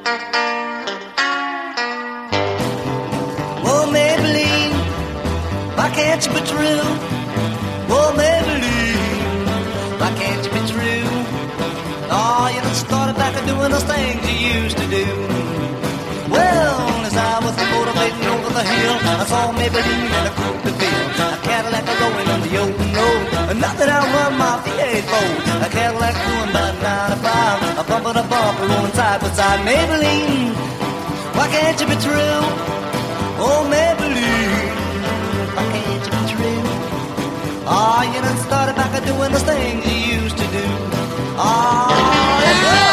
Oh, Maybelline, why can't you be true? Oh, Maybelline, why can't you be true? Oh, you done started back to doing those things you used to do. Well, as I was motivating over the hill, I saw Maybelline in a coupe de ville, a Cadillac rolling on the open road. Not that I run my V8 Ford, a Cadillac doing about 95, a bumper to bumper rolling side by side. Maybelline, why can't you be true? Oh, Maybelline, why can't you be true? Oh, you done started back to doing those things you used to do. Oh, yeah.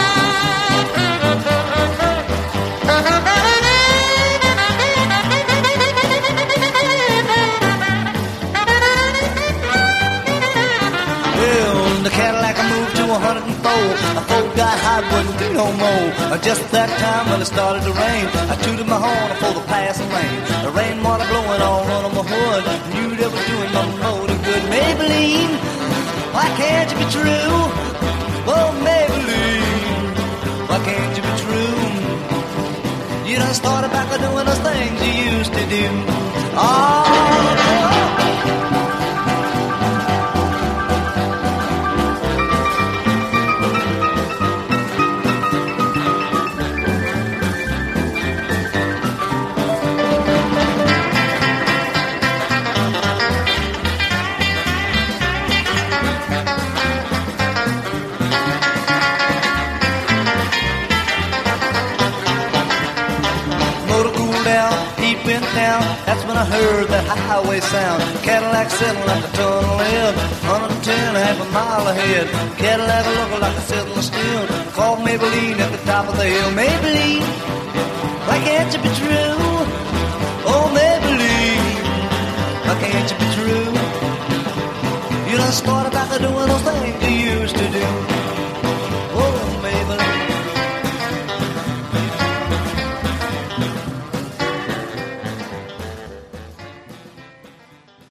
The Cadillac I moved to 104. A Ford got hot, wouldn't do no more. Just that time when it started to rain, I tooted my horn for the passing lane. The rainwater blowing all on my hood, knew that was doing my motor good. Maybelline, why can't you be true? Oh, Maybelline, why can't you be true? You done started back to doing those things you used to do. Oh, that's when I heard that highway sound. Cadillac sitting like a ton of lead, 110, half a mile ahead. Cadillac looking like a settling still. Called Maybelline at the top of the hill. Maybelline, why can't you be true?